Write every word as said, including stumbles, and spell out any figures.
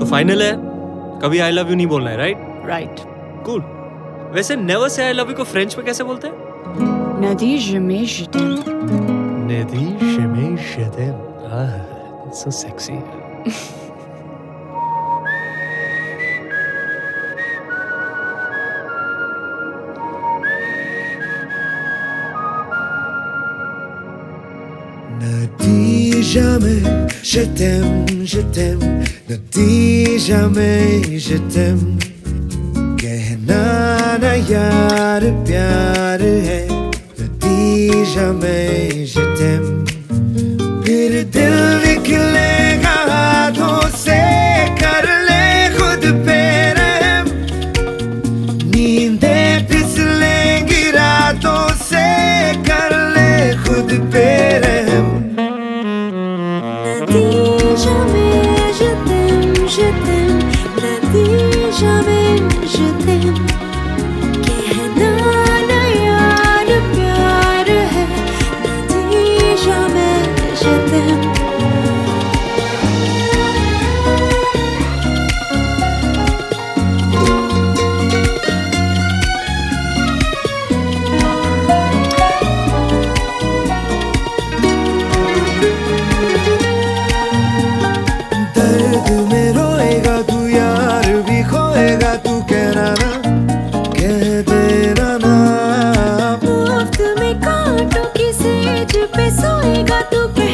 Final है, कभी आई love you नहीं बोलना है, राइट? राइट। कूल। वैसे नेवर से आई लव यू को फ्रेंच में कैसे बोलते हैं? नदी जमे जते नेदी शमे शते। आह, so sexy. Ne dis jamais je t'aime, je t'aime. Ne dis jamais je t'aime. कहना ना यार प्यार है. Ne dis jamais je t'aime. फिर दिल निकलेगा हाथों से, कर ले खुद पे रहम. नींदें फिसलेंगी रातों से, कर ले खुद पे रहम. Ne dis jamais je t'aime, je t'aime. Ne dis jamais je t'aime. कहना ना यार प्यार है. Ne dis jamais je t'aime. दर्द में रोएगा तू यार भी खोएगा तू, कहना ना, कह देना ना. मुफ्त में कांटों की सेज पे सोएगा तू.